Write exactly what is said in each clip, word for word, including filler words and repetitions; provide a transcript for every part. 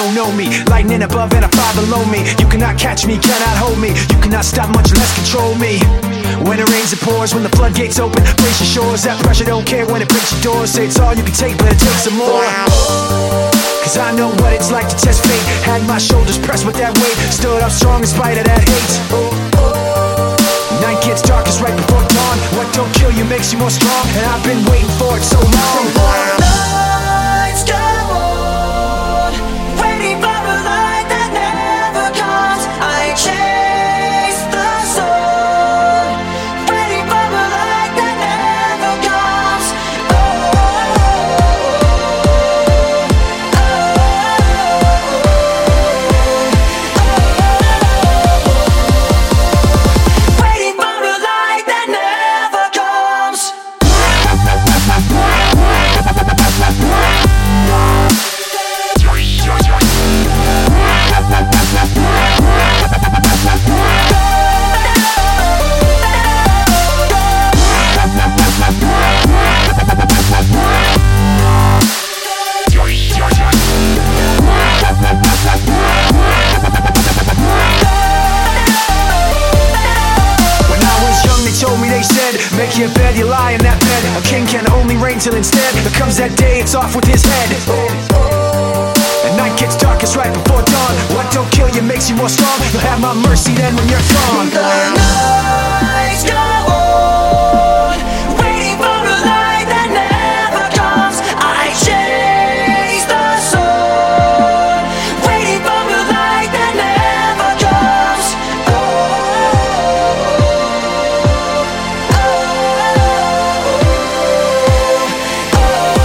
don't know me. Lightning above and a fire below me. You cannot catch me, cannot hold me. You cannot stop, much less control me. When it rains, it pours. When the floodgates open, brace your shores. That pressure don't care when it breaks your doors. Say it's all you can take, but it takes some more. Cause I know what it's like to test fate. Had my shoulders pressed with that weight. Stood up strong in spite of that hate. Night gets darkest right before dawn. What don't kill you makes you more strong. And I've been waiting for it so long. Lights go on, waiting for a light that never comes. I chase the sun, waiting for a light that never comes. Oh, oh, oh, waiting for a light that never comes. Told me, they said, make your bed, you lie in that bed. A king can only reign till instead there comes that day, it's off with his head. And night gets darkest right before dawn. What don't kill you makes you more strong. You'll have my mercy then when you're gone. The lights go on, waiting for a light that never comes. I chase the sun, waiting for a light that never comes. Oh, oh, oh,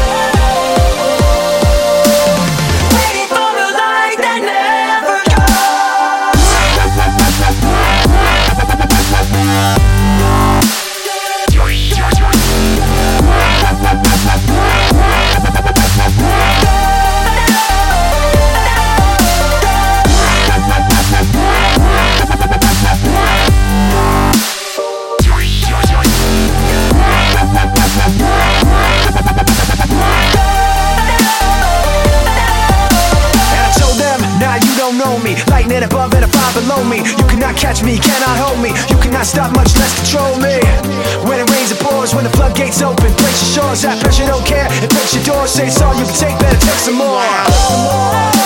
waiting for a light that never comes. Know me, lightning above and a fire below me. You cannot catch me, cannot hold me. You cannot stop, much less control me. When it rains, it pours. When the floodgates open, brace your shores. That pressure don't care, it breaks your doors. Say it's all you can take, better take some more.